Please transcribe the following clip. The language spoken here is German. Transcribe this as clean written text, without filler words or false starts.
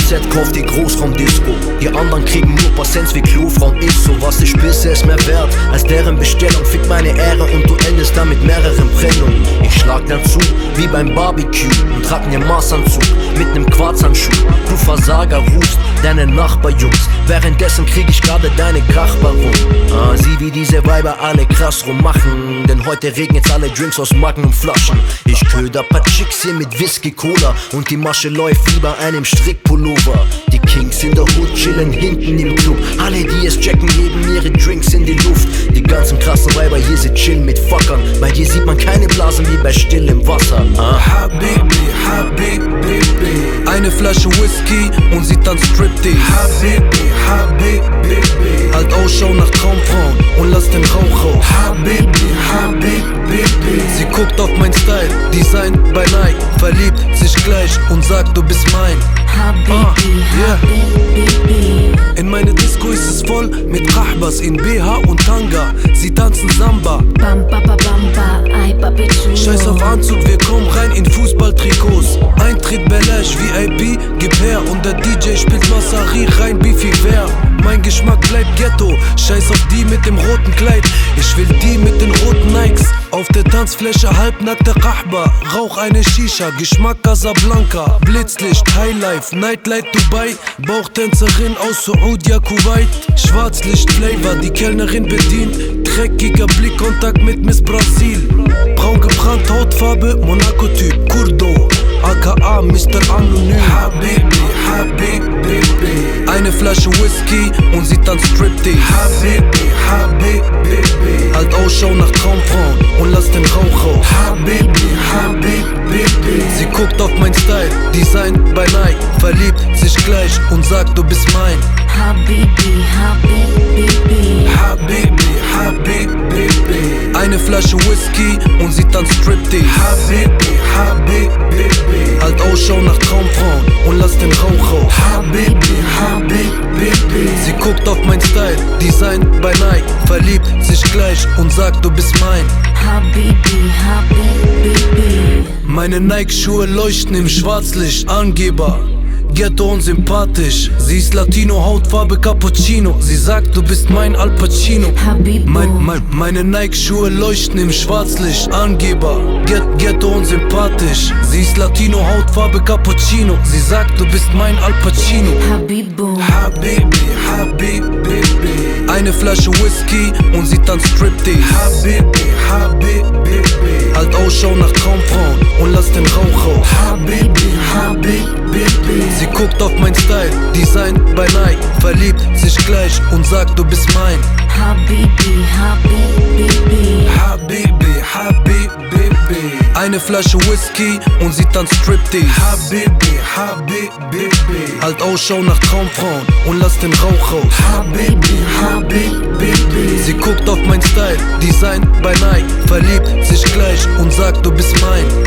Set, kauft die Großraumdisco. Die anderen kriegen nur paar Cents wie Klofrauen. Ist so, was ich spisse, ist mehr wert als deren Bestellung. Fickt meine Ehre und du endest damit mehreren Brennungen. Ich schlag dann zu, wie beim Barbecue, und trag ne Maßanzug mit nem Quarzhandschuh. Du Versager rufst deine Nachbarjungs, währenddessen krieg ich gerade deine Krachbarung. Sieh wie diese Weiber alle krass rummachen, denn heute regnet's alle Drinks aus Magen und Flaschen. Ich köder paar Chicks hier mit Whisky Cola und die Masche läuft wie bei einem Strickpullover. Die Kings in der Hood chillen hinten im Club, alle die es checken geben ihre Drinks in die Luft. Die ganzen krassen Weiber hier, sie chillen mit Fuckern, bei hier sieht man keine Blasen wie bei stillem Wasser. Habibi, Habibi, eine Flasche Whisky und sie tanzt Striptease. Habibi, Habibi, halt Ausschau nach Traumfrauen und lass den Rauch raus. Habibi, Habibi, sie guckt auf mein Style, Design bei Nike, verliebt sich gleich und sagt, du bist mein. Habibi, Habibi. In meine Disco ist es voll mit Rahbas in BH und Tanga. Sie tanzen Samba. Bamba, bamba, ay papi chulo. Scheiß auf Anzug, wir kommen rein in Fußballtrikots. Eintritt Belash, VIP, gib her. Und der DJ spielt Massari rein, Beefy Ware. Mein Geschmack bleibt Ghetto. Scheiß auf die mit dem roten Kleid. Ich will die mit den roten Nikes. Auf der Tanzfläche halbnackte Rahba. Rauch eine Shisha, Geschmack Casablanca. Blitzlicht, Highlife, Nightlight Dubai. Bauchtänzerin aus Saudi, Kuwait. Schwarzlicht Flavor, die Kellnerin bedient. Dreckiger Blickkontakt mit Miss Brasil. Braun gebrannt, Hautfarbe, Monaco-Typ. Kurdo, aka Mr. Anonym. Habibi, Habibi, eine Flasche Whisky und sie tanzt Striptease. Habibi, Habibi, halt Ausschau nach Traumfrauen und lass den Rauch raus. Habibi, Habibi, sie guckt auf mein Style, Design bei Nike, verliebt sich gleich und sagt, du bist mein. Habibi, Habibi, Habibi, Habibi, eine Flasche Whisky und sie tanzt Striptease. Habibi, Habibi, halt Ausschau nach Traumfrauen und lass den Rauch raus. Habibi, Habibi, sie guckt auf mein Style, Design bei Nike, verliebt sich gleich und sagt, du bist mein. Habibi, Habibi. Meine Nike-Schuhe leuchten im Schwarzlicht, Angeber. Ghetto und sympathisch, sie ist Latino, Hautfarbe Cappuccino. Sie sagt, du bist mein Al Pacino. Meine Nike-Schuhe leuchten im Schwarzlicht, Angeber. Ghetto und sympathisch, sie ist Latino, Hautfarbe Cappuccino. Sie sagt, du bist mein Al Pacino. Habibu, Habibi, Habibi, eine Flasche Whisky und sie tanzt Striptease. Habibi, Habibi, halt Ausschau nach Traumfrauen und lass den Rauch raus. Habibi, Habibi, sie guckt auf mein Style, Design bei Nike, verliebt sich gleich und sagt, du bist mein. Habibi, Habibi, Habibi, Habibi, eine Flasche Whisky und sie tanzt Striptease. Habibi, Habibi, halt Ausschau nach Traumfrauen und lass den Rauch raus. Habibi, Habibi, sie guckt auf mein Style, Design bei Nike, verliebt sich gleich und sagt, du bist mein.